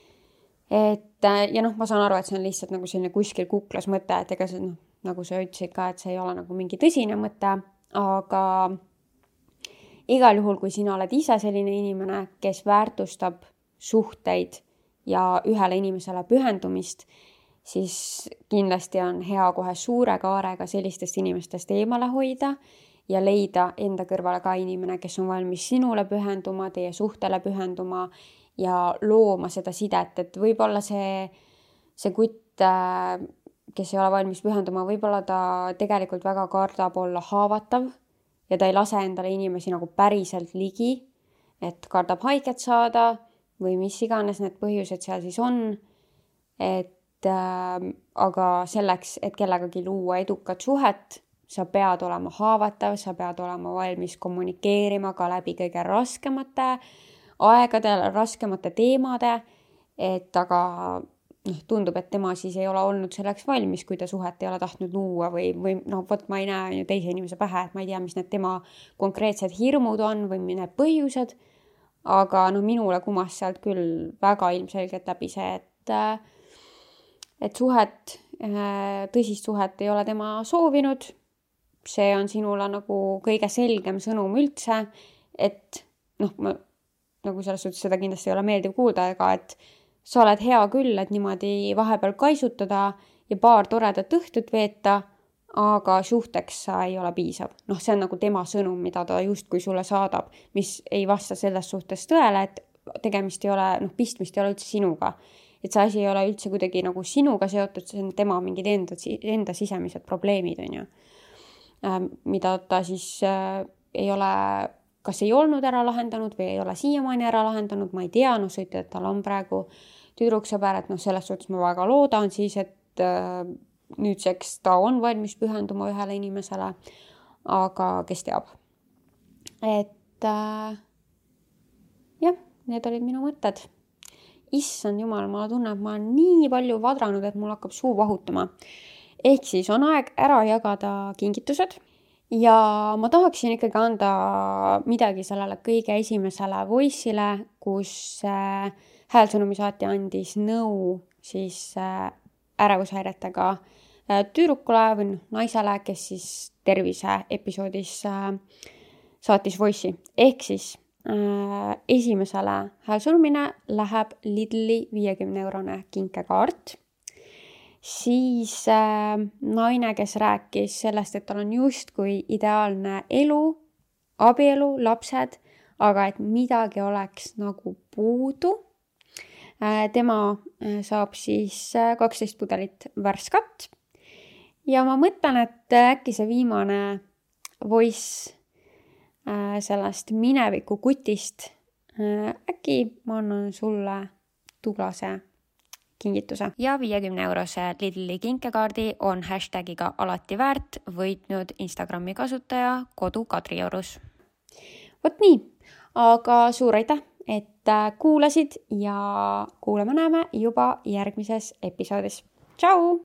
Ja ma saan aru, et see on lihtsalt nagu selline kuskil kuklas mõte, et ega see, nagu sa ütlesid ka, et see ei ole nagu mingi tõsine mõte, aga igal juhul, kui sina oled ise selline inimene, kes väärtustab suhteid ja ühele inimesele pühendumist, siis kindlasti on hea kohe suure kaarega sellistest inimestest eemale hoida ja leida enda kõrvale ka inimene, kes on valmis sinule pühenduma, teie suhtele pühenduma ja looma seda sidet, et võib-olla see kutt, kes ei ole valmis pühenduma, võib-olla ta tegelikult väga kardab olla haavatav ja ta ei lase endale inimesi nagu päriselt ligi, et kardab haiget saada või mis iganes need põhjused seal siis on. Aga selleks, et kellegagi luua edukat suhet, sa pead olema haavatav, sa pead olema valmis kommunikeerima ka läbi kõige raskemate aegade, raskemate teemade, aga tundub, et tema siis ei ole olnud selleks valmis, kui ta suhet ei ole tahtnud luua või vot ma ei näe ju teise inimese pähe, et ma ei tea, mis need tema konkreetsed hirmud on või need põhjused, aga minule kumas sealt küll väga ilmselgelt läbi see, et suhet, tõsist suhet ei ole tema soovinud. See on sinule nagu kõige selgem sõnum üldse, et nagu selles suhtes seda kindlasti ei ole meeldiv kuulda, aga et sa oled hea küll, et niimoodi vahepeal kaisutada ja paar toredat õhtut veeta, aga suhteks sa ei ole piisav. See on nagu tema sõnum, mida ta justkui sulle saadab, mis ei vasta selles suhtes tõele, et tegemist ei ole, pistmist ei ole üldse sinuga. Et see asi ei ole üldse kuidagi nagu sinuga seotud, see on tema mingid enda sisemised probleemid, on ju. Mida ta siis ei ole, kas ei olnud ära lahendanud või ei ole siiamaani ära lahendanud, ma ei tea, sa ütled, et tal on praegu tüdruksõber, et selles suhtes ma väga loodan siis, et nüüdseks ta on valmis pühenduma ühele inimesele, aga kes teab. Et jah, need olid minu mõtted. Issand jumal, ma tunnen, et ma olen nii palju vadranud, et mul hakkab suu vahutama. Ehk siis on aeg ära jagada kingitused ja ma tahaksin ikkagi anda midagi sellele kõige esimesele voice'ile, kus häälsõnumi saatja andis nõu siis ärevushäiretega tüdrukule või naisele, kes siis tervise episoodis saatis voice'i. Ehk siis esimesele häälsõnumine läheb Lidli 50-eurone kinkekaart. Siis naine, kes rääkis sellest, et tal on justkui ideaalne elu, abielu, lapsed, aga et midagi oleks nagu puudu. Tema saab siis 12 pudelit värskat. Ja ma mõtlen, et äkki see viimane voice sellest mineviku kutist, äkki ma annan sulle tuglase kingituse. Ja 50-eurose Lidli kinkekaardi on hashtagiga alati väärt võitnud Instagrami kasutaja Kodu Kadriorus. Vot nii, aga suur aitäh, et kuulasid ja kuuleme näeme juba järgmises episoodis. Tšau!